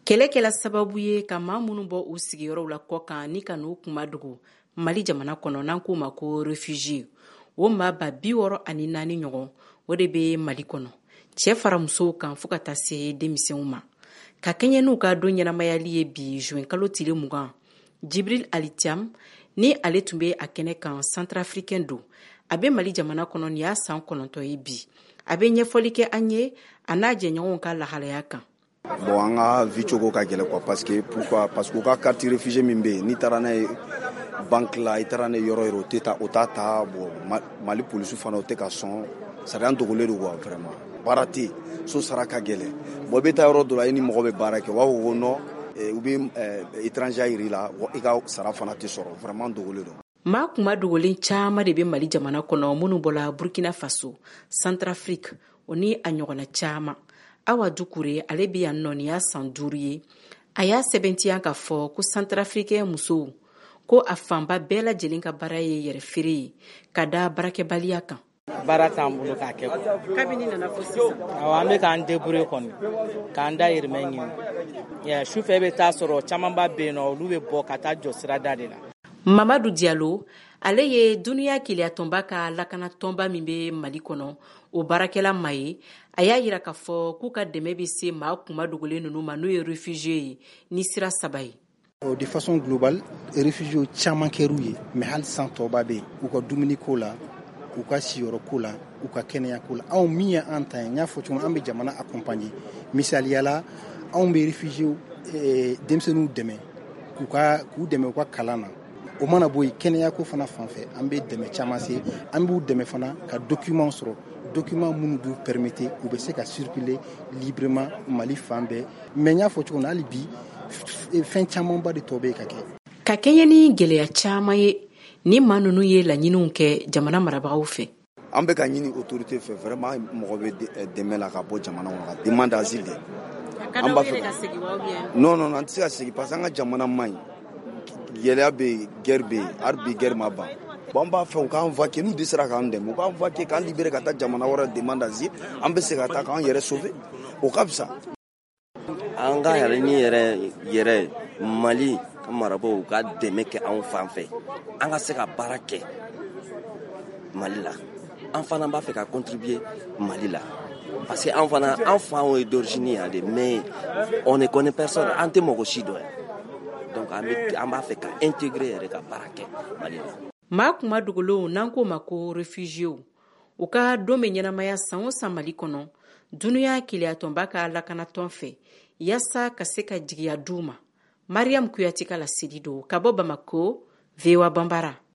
Kɛlɛkɛla sababu ye ka maa minnu bɔ u sigiyɔrɔw la kɔ kan ni ka n'u kuma dogo Mali jamana kɔnɔ n'an k'o ma ko réfugié. O maa ba 64 ɲɔgɔn o de bɛ Mali kɔnɔ. Cɛ fara musow kan fo ka taa se denmisɛnw ma. Ka kɛɲɛ n'u ka don ɲɛnamayali ye bi juin kalo tile 20, Jibril Ali Thiam ni ale tun bɛ a kɛnɛ kan Centrafricain don. A bɛ Mali jamana kɔnɔ ni y'a san 9 ye bi. A bɛ ɲɛfɔli kɛ an ye a n'a jɛɲɔgɔnw ka lahalaya kan. Bon, an ka vie cogo ka gɛlɛn quoi parce que pourquoi? Parce que u ka carte réfugié min bɛ yen n'i taara n'a ye banque la i taara n'a ye yɔrɔ o tɛ taa o t'a ta bon Mali polisiw fana o tɛ ka sɔn sariya dogolen don quoi vraiment baara tɛ yen so sara ka gɛlɛn bon i bɛ taa yɔrɔ dɔ la i ni mɔgɔ bɛ baara kɛ u b'a fɔ ko non u bɛ étranger yir'i la i ka sara fana tɛ sɔrɔ vraiment dogolen don. Maa kuma dogolen caman de bɛ Mali jamana kɔnɔ minnu bɔra Burkina Faso, Centrafrique o ni a ɲɔgɔnna caman. Awa Dukure ale bɛ yan nɔ ni y'a san 5 ye. A y'a sɛbɛntiya ka fɔ ko Centrafricain musow ko a fanba bɛɛ lajɛlen ka baara ye yɛrɛ feere ye ka da barakɛbaliya kan. Baara t'an bolo k'a kɛ quoi. Kabini nana fɔ sisan. Awɔ, an bɛ k'an débrouiller kɔni k'an da hirimɛ ɲini. Sufɛ i bɛ taa sɔrɔ camanba bɛ yen nɔ olu bɛ bɔ ka taa jɔ sirada de la. Mamadou Diallo ale ye duniya keleyatɔnba ka lakana tɔnba min bɛ Mali kɔnɔ o baarakɛla ma ye. A y'a yira k'a fɔ k'u ka dɛmɛ bɛ se maa kuma dogolen ninnu ma n'o ye réfugié ye ni sira 3 ye. De façon globale réfugié caman kɛr'u ye mais hali san tɔba bɛ yen u ka dumuni ko la u ka siyɔrɔ ko la u ka kɛnɛya ko la anw min ye an ta ye n y'a fɔ cogo min an bɛ jamana accompagner misaliyala anw bɛ réfugié denmisɛnninw dɛmɛ k'u dɛmɛ u ka kalan na. O mana bɔ yen kɛnɛya ko fana fanfɛ an bɛ dɛmɛ caman se an b'u dɛmɛ fana ka document sɔrɔ document minnu b'u permettre u bɛ se ka circuler librement Mali fan bɛɛ mais n y'a fɔ cogo min hali bi fɛn camanba de tɔ bɛ ka kɛ. Ka kɛɲɛ ni gɛlɛya caman ye ni maa ninnu ye laɲiniw kɛ jamana marabagaw fɛ. An bɛ ka ɲini autorité fɛ vraiment mɔgɔ bɛ dɛmɛ la ka bɔ jamana kɔnɔ ka demande d'asile de. An b'a fɛ non an tɛ se ka segin parce que an ka jamana man ɲi. Gɛlɛya bɛ yen guerre bɛ yen hali bi guerre ma ban. Bon an b'a fɛ u k'an vaquer n'u dɛsɛra k'an dɛmɛ u k'an vaquer k'an libérer ka taa jamana wɛrɛ demande d'asile an bɛ se ka taa k'an yɛrɛ sauver o ka fisa. An ka yɛrɛ Mali ka marabagaw ka dɛmɛ kɛ anw fan fɛ an ka se ka baara kɛ Mali la an fana b'a fɛ ka contribuer Mali la parce que an fan ye d'origine yan de mais on ne connaît personne an tɛ mɔgɔ si dɔn donc an b'a fɛ ka intégrer yɛrɛ ka baara kɛ Mali la. Maa kuma dogolenw n'an k'o ma ko réfugiés u ka don bɛ ɲɛnamaya san o san Mali kɔnɔ duniya keleyatɔnba ka lakanatɔn fɛ yaasa ka se ka jigiya d'u ma. Mariam Kuyate ka laseli don ka bɔ Bamako, VOA Bambara.